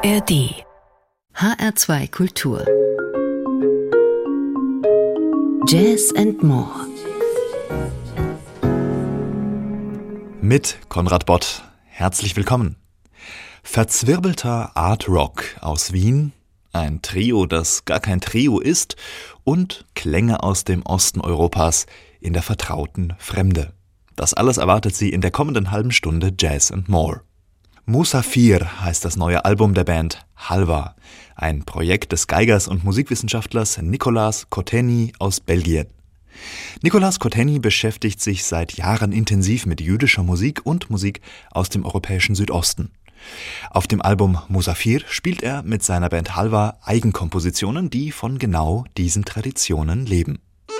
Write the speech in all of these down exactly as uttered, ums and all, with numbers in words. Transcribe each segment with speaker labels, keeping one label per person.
Speaker 1: A R D H R zwei Kultur Jazz and More
Speaker 2: mit Konrad Bott. Herzlich willkommen. Verzwirbelter Art Rock aus Wien, ein Trio, das gar kein Trio ist, und Klänge aus dem Osten Europas in der vertrauten Fremde. Das alles erwartet Sie in der kommenden halben Stunde Jazz and More. Musafir heißt das neue Album der Band Halva, ein Projekt des Geigers und Musikwissenschaftlers Nicolas Cotteny aus Belgien. Nicolas Cotteny beschäftigt sich seit Jahren intensiv mit jüdischer Musik und Musik aus dem europäischen Südosten. Auf dem Album Musafir spielt er mit seiner Band Halva Eigenkompositionen, die von genau diesen Traditionen leben.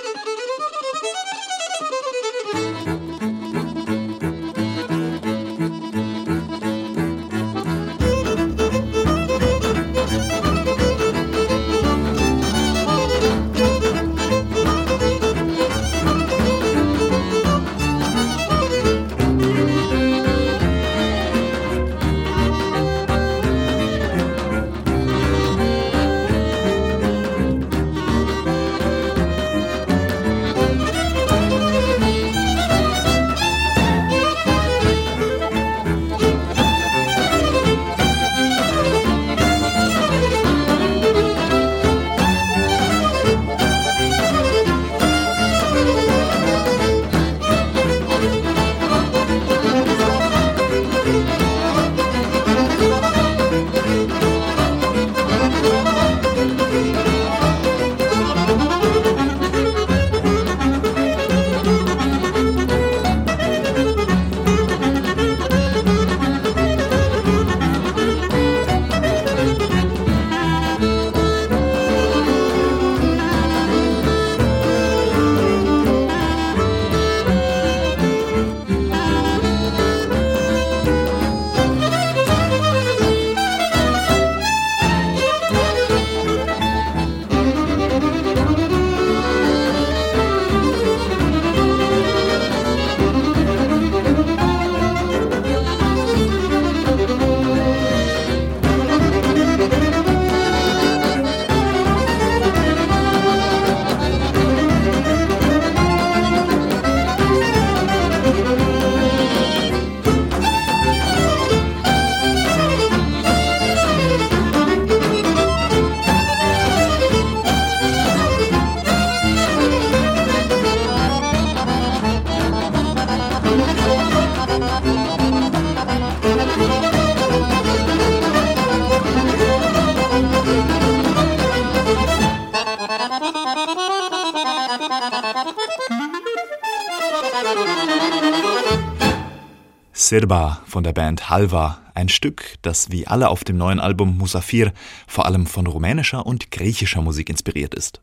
Speaker 2: Sirba von der Band Halva, ein Stück, das wie alle auf dem neuen Album Musafir vor allem von rumänischer und griechischer Musik inspiriert ist.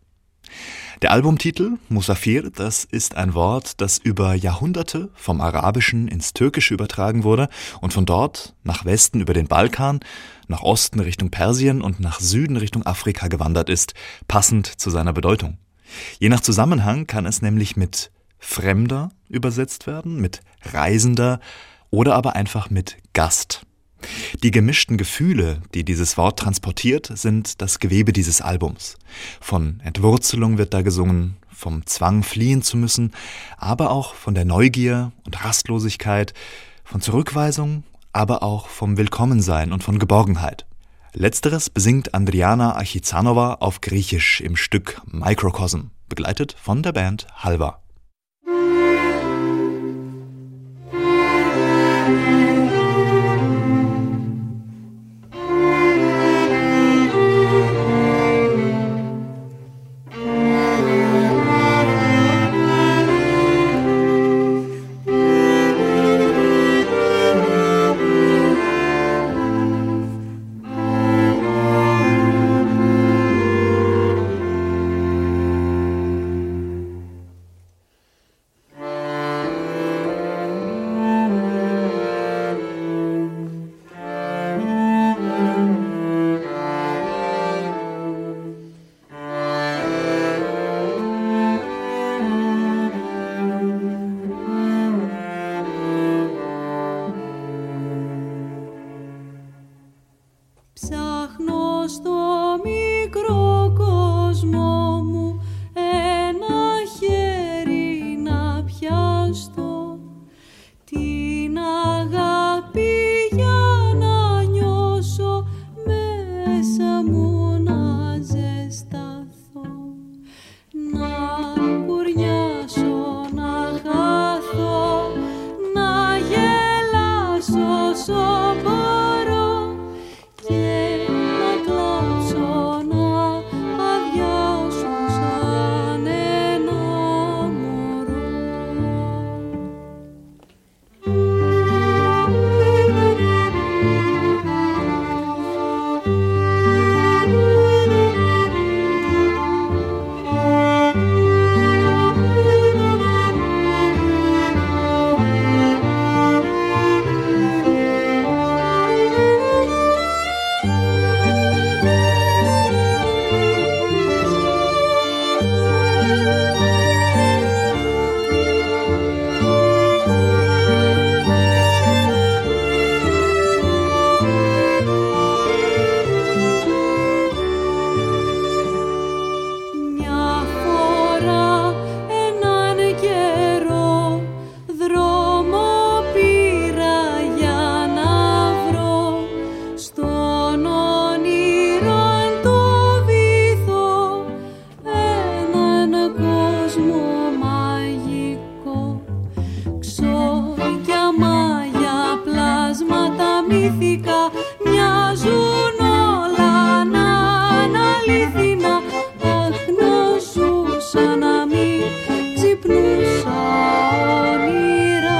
Speaker 2: Der Albumtitel Musafir, das ist ein Wort, das über Jahrhunderte vom Arabischen ins Türkische übertragen wurde und von dort nach Westen über den Balkan, nach Osten Richtung Persien und nach Süden Richtung Afrika gewandert ist, passend zu seiner Bedeutung. Je nach Zusammenhang kann es nämlich mit Fremder übersetzt werden, mit Reisender oder aber einfach mit Gast. Die gemischten Gefühle, die dieses Wort transportiert, sind das Gewebe dieses Albums. Von Entwurzelung wird da gesungen, vom Zwang fliehen zu müssen, aber auch von der Neugier und Rastlosigkeit, von Zurückweisung, aber auch vom Willkommensein und von Geborgenheit. Letzteres besingt Andriana Achizanova auf Griechisch im Stück Microcosm, begleitet von der Band Halva.
Speaker 3: Ψάχνω στο μικρό κόσμο μου ένα χέρι να πιαστώ, την αγάπη για να νιώσω, μέσα μου να ζεσταθώ, να κουρνιάσω, να χαθώ, να γελάσω όσο μπορώ και να κλάψω, να αδειάσω σαν ένα μωρό. Μια φορά έναν καιρό δρόμο πήρα για να βρω στον όνειρο το βυθό έναν κόσμο μαγικό, ξόγια, μάγια, πλάσματα μυθικά, μοιάζουν όλα να είναι αληθινά. Αχ, να ζούσα, να μην ξυπνούσα όνειρα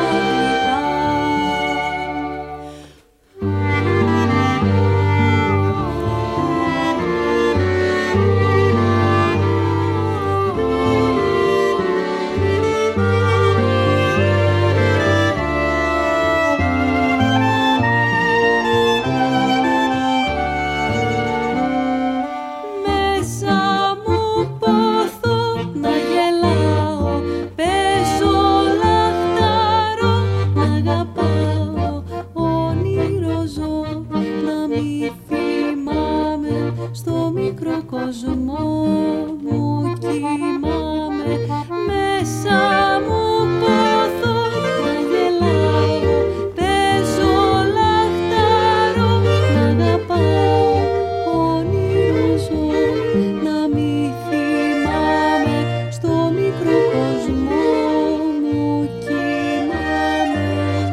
Speaker 3: μέσα μου πόθω να γελάω, παίζω, λαχτάρω, να αγαπάω, όνειρο ζω, να μη θυμάμαι, στο μικρό κόσμο μου κοιμάμαι. Μέσα μου πόθω να γελάω, παίζω, λαχτάρω, να αγαπάω, όνειρο ζω, να μη θυμάμαι, στο μικρό κόσμο μου κοιμάμαι.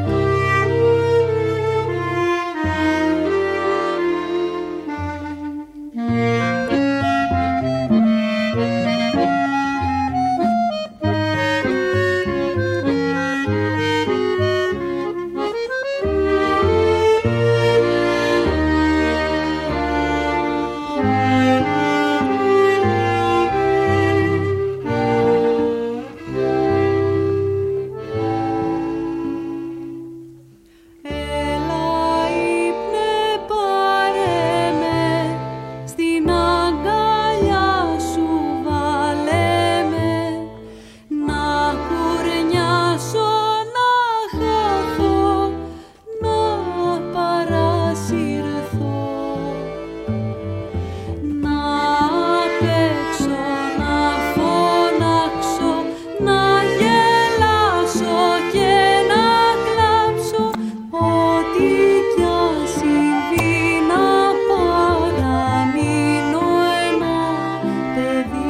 Speaker 3: Έλα ύπνε, πάρε με, στην αγκαλιά σου βάλε με, να κουρνιάσω, να χαθώ, να παρασυρθώ, να παίξω, να φωνάξω, να γελάσω και να κλάψω, ό,τι κι αν συμβεί να παραμείνω ένα παιδί.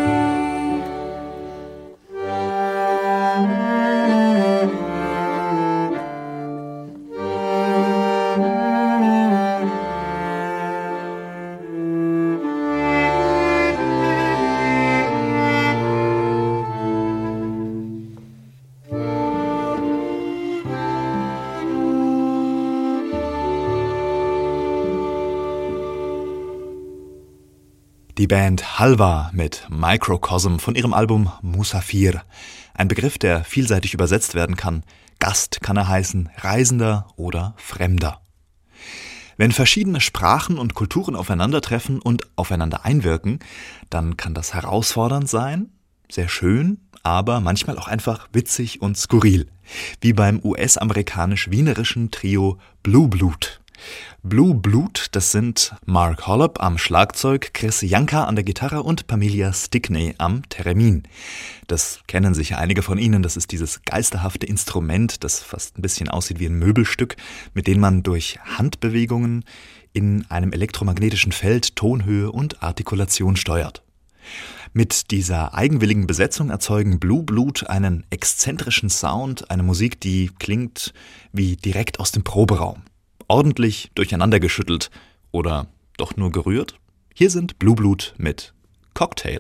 Speaker 2: Die Band Halva mit Microcosm von ihrem Album Musafir. Ein Begriff, der vielseitig übersetzt werden kann. Gast kann er heißen, Reisender oder Fremder. Wenn verschiedene Sprachen und Kulturen aufeinandertreffen und aufeinander einwirken, dann kann das herausfordernd sein, sehr schön, aber manchmal auch einfach witzig und skurril. Wie beim U S-amerikanisch-wienerischen Trio Blue Blut. Blue Blut, das sind Mark Hollop am Schlagzeug, Chris Janka an der Gitarre und Pamelia Stickney am Theremin. Das kennen sicher einige von Ihnen, das ist dieses geisterhafte Instrument, das fast ein bisschen aussieht wie ein Möbelstück, mit dem man durch Handbewegungen in einem elektromagnetischen Feld Tonhöhe und Artikulation steuert. Mit dieser eigenwilligen Besetzung erzeugen Blue Blut einen exzentrischen Sound, eine Musik, die klingt wie direkt aus dem Proberaum. Ordentlich durcheinandergeschüttelt oder doch nur gerührt? Hier sind Blue Blut mit Cocktail.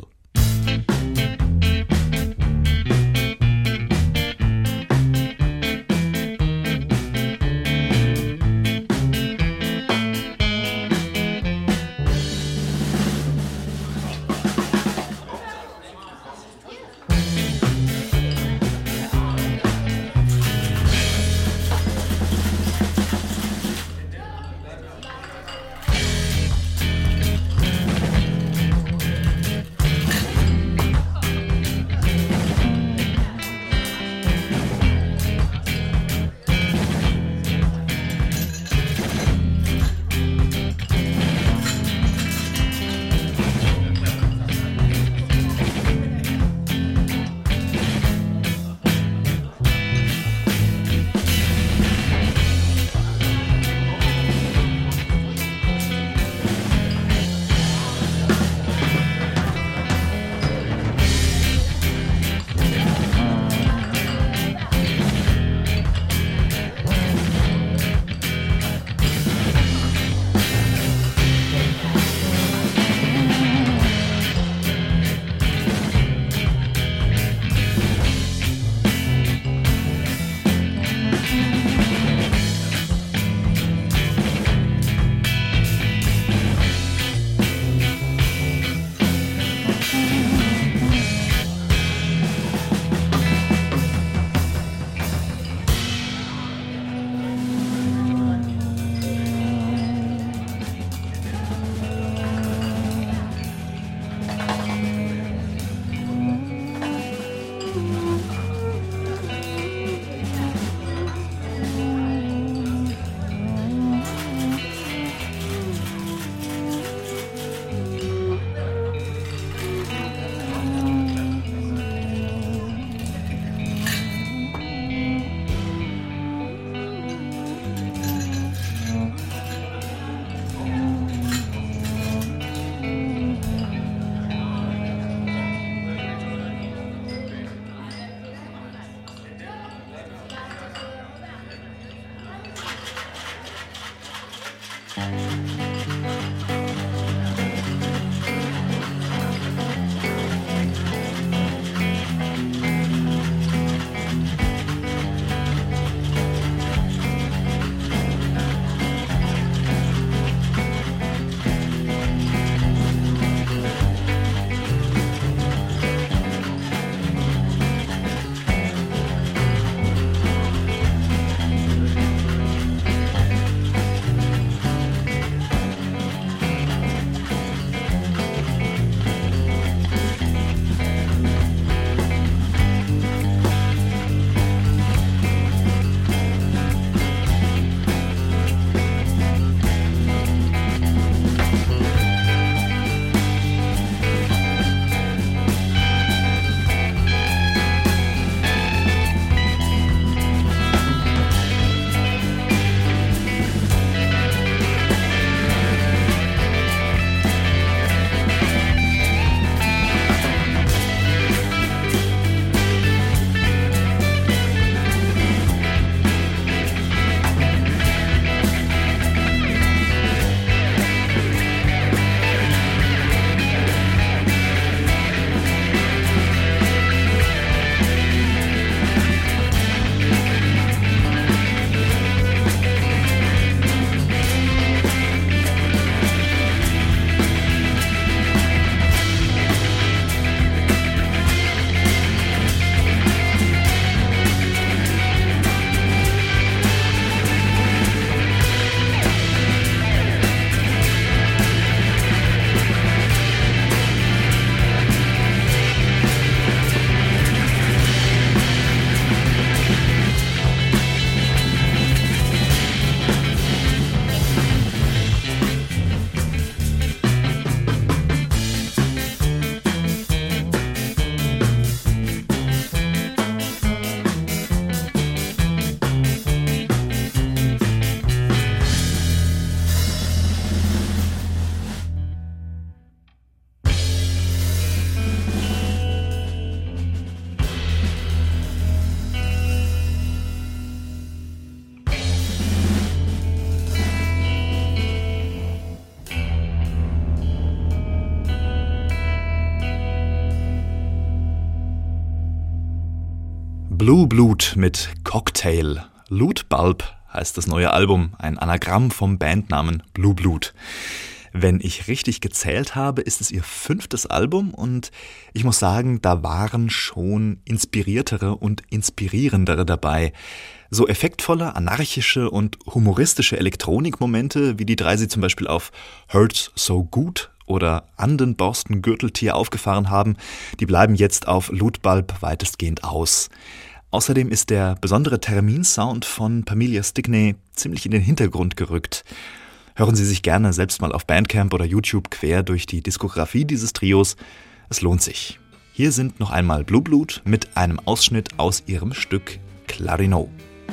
Speaker 2: Blue Blut mit Cocktail. Loot Bulb heißt das neue Album, ein Anagramm vom Bandnamen Blue Blut. Wenn ich richtig gezählt habe, ist es ihr fünftes Album und ich muss sagen, da waren schon inspiriertere und inspirierendere dabei. So effektvolle, anarchische und humoristische Elektronikmomente, wie die drei sie zum Beispiel auf Hurts So Good oder Anden Borsten Gürteltier aufgefahren haben, die bleiben jetzt auf Loot Bulb weitestgehend aus. Außerdem ist der besondere Termin-Sound von Pamelia Stickney ziemlich in den Hintergrund gerückt. Hören Sie sich gerne selbst mal auf Bandcamp oder YouTube quer durch die Diskografie dieses Trios. Es lohnt sich. Hier sind noch einmal Blue Blut mit einem Ausschnitt aus ihrem Stück Clarino.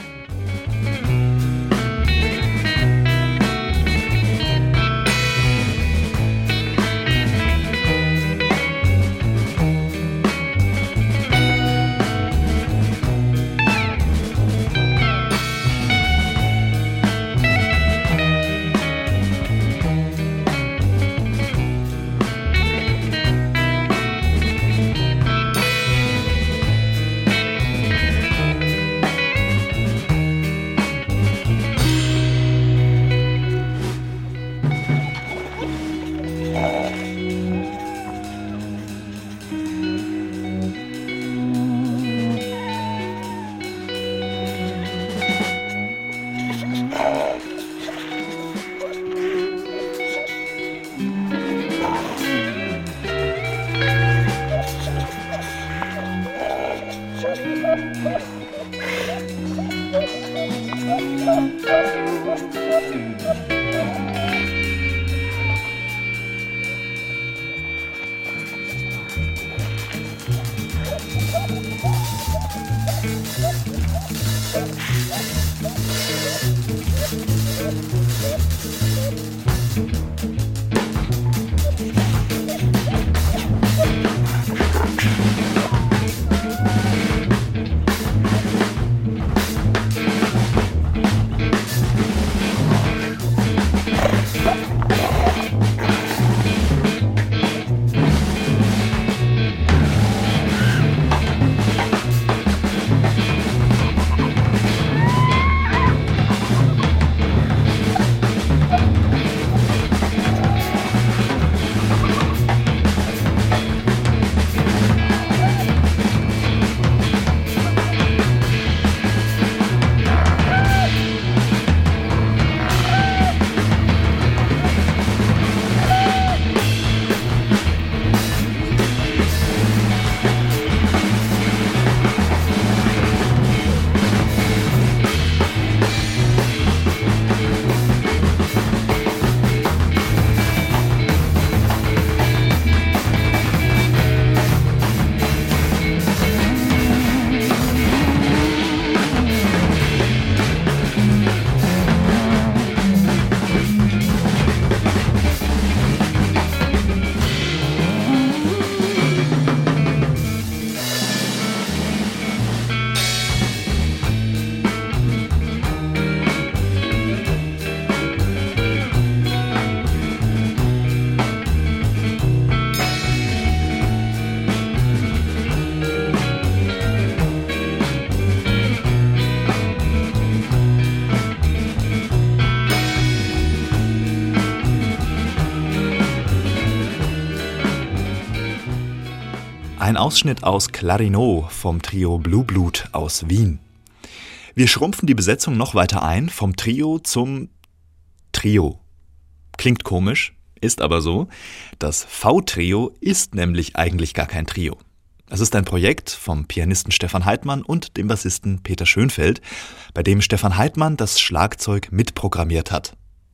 Speaker 2: Ein Ausschnitt aus Clarino vom Trio Blue Blut aus Wien. Wir schrumpfen die Besetzung noch weiter ein, vom Trio zum Trio. Klingt komisch, ist aber so. Das V-Trio ist nämlich eigentlich gar kein Trio. Es ist ein Projekt vom Pianisten Stefan Heidmann und dem Bassisten Peter Schönfeld, bei dem Stefan Heidmann das Schlagzeug mitprogrammiert hat.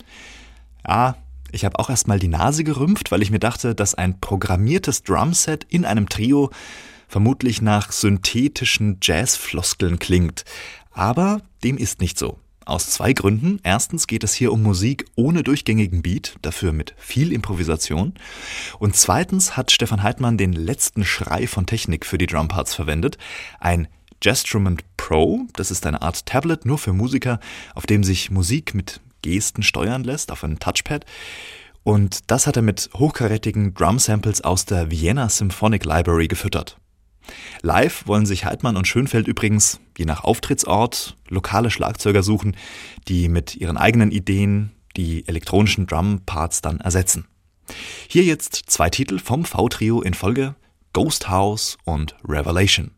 Speaker 2: Ja, ich habe auch erstmal die Nase gerümpft, weil ich mir dachte, dass ein programmiertes Drumset in einem Trio vermutlich nach synthetischen Jazzfloskeln klingt. Aber dem ist nicht so. Aus zwei Gründen. Erstens geht es hier um Musik ohne durchgängigen Beat, dafür mit viel Improvisation. Und zweitens hat Stefan Heidmann den letzten Schrei von Technik für die Drumparts verwendet. Ein Jazzstrument Pro, das ist eine Art Tablet nur für Musiker, auf dem sich Musik mit Gesten steuern lässt, auf einem Touchpad. Und das hat er mit hochkarätigen Drum-Samples aus der Vienna Symphonic Library gefüttert. Live wollen sich Heidmann und Schönfeldt übrigens, je nach Auftrittsort, lokale Schlagzeuger suchen, die mit ihren eigenen Ideen die elektronischen Drum-Parts dann ersetzen. Hier jetzt zwei Titel vom V-Trio in Folge: Ghost House und Revelation.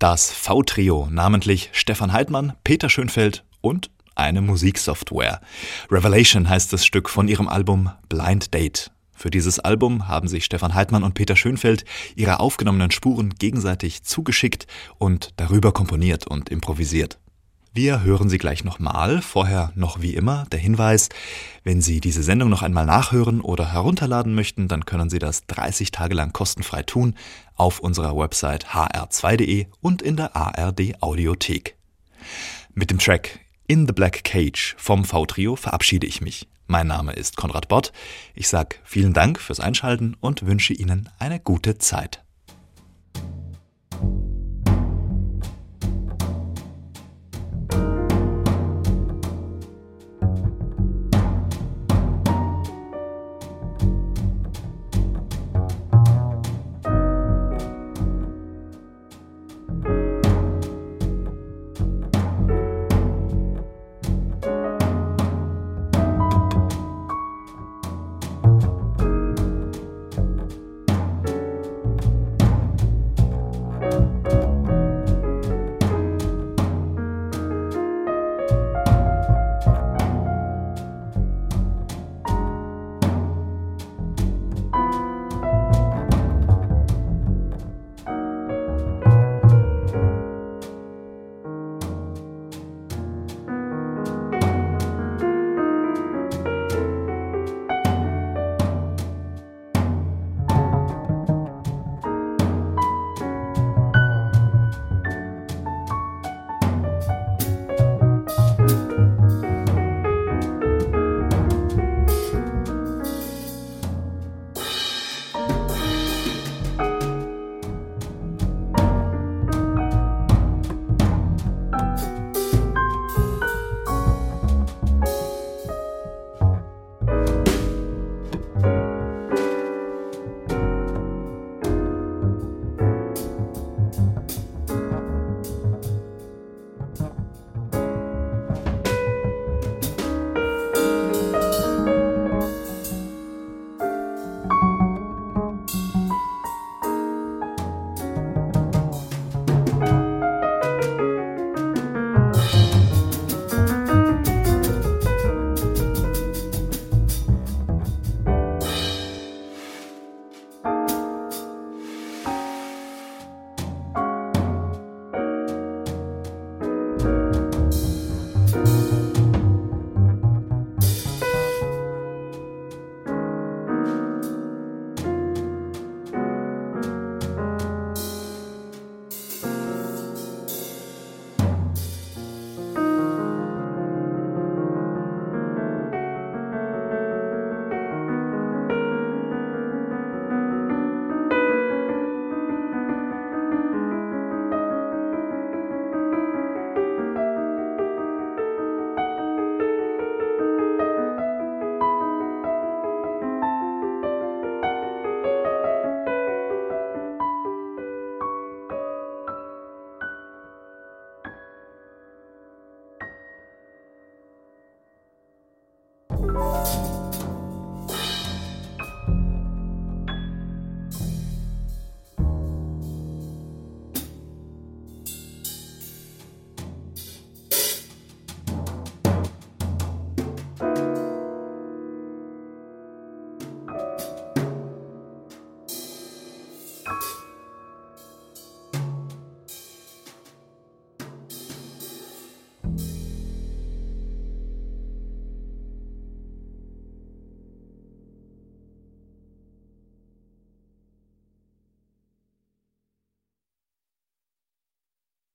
Speaker 2: Das V-Trio, namentlich Stefan Heidmann, Peter Schönfeldt und eine Musiksoftware. Revelation heißt das Stück von ihrem Album Blind Date. Für dieses Album haben sich Stefan Heidmann und Peter Schönfeldt ihre aufgenommenen Spuren gegenseitig zugeschickt und darüber komponiert und improvisiert. Wir hören sie gleich nochmal, vorher noch wie immer der Hinweis, wenn Sie diese Sendung noch einmal nachhören oder herunterladen möchten, dann können Sie das dreißig Tage lang kostenfrei tun auf unserer Website h r zwei punkt d e und in der A R D Audiothek. Mit dem Track In the Black Cage vom V-Trio verabschiede ich mich. Mein Name ist Konrad Bott. Ich sage vielen Dank fürs Einschalten und wünsche Ihnen eine gute Zeit.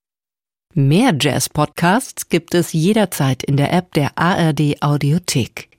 Speaker 1: Mehr Jazz-Podcasts gibt es jederzeit in der App der A R D Audiothek.